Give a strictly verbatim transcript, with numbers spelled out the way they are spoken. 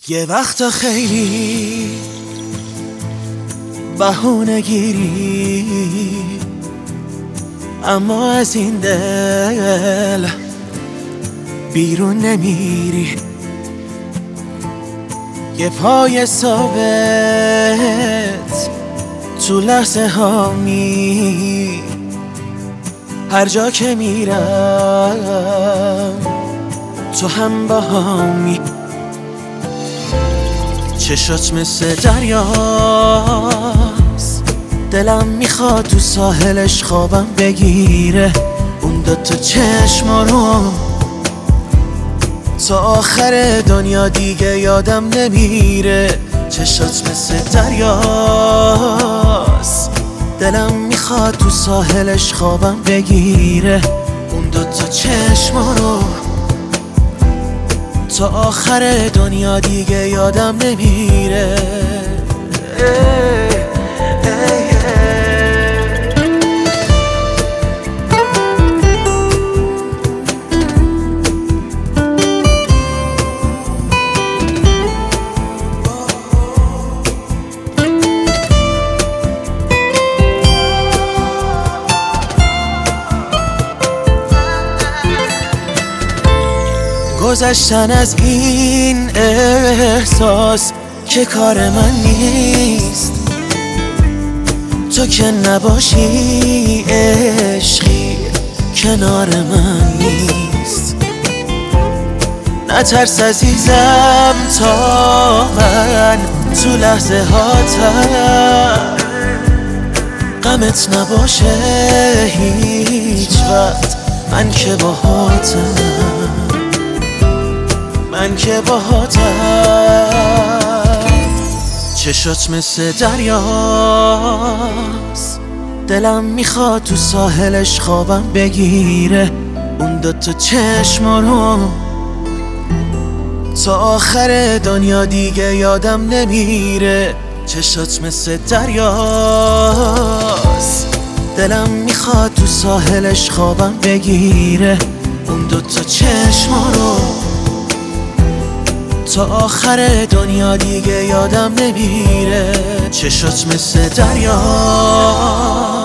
یه وقتا خیلی بهونه گیری، اما از این دل بیرون نمیری. یه پای ثابت تو لحظه ها می، هر جا که میرم تو هم با همی. چشات مثل دریاست، دلم میخواد تو ساحلش خوابم بگیره. اون دوتا چشما رو تا آخر دنیا دیگه یادم نمیره. چشات مثل دریاست، دلم میخواد تو ساحلش خوابم بگیره. اون دوتا چشما رو تا آخر دنیا دیگه یادم نمیره. گذشتن از این احساس که کار من نیست، تو که نباشی عشقی کنار من نیست. نترس عزیزم تا من تو لحظه هاتم غمت نباشه هیچ وقت. من که باهاتم، من که باهاتم. چشات مثل دریاست، دلم میخواد تو ساحلش خوابم بگیره. اون دوتا چشما رو تا آخر دنیا دیگه یادم نمیره. چشات مثل دریاست، دلم میخواد تو ساحلش خوابم بگیره. اون دوتا چشما رو تا آخر دنیا دیگه یادم نمیره. چشات مثل دریا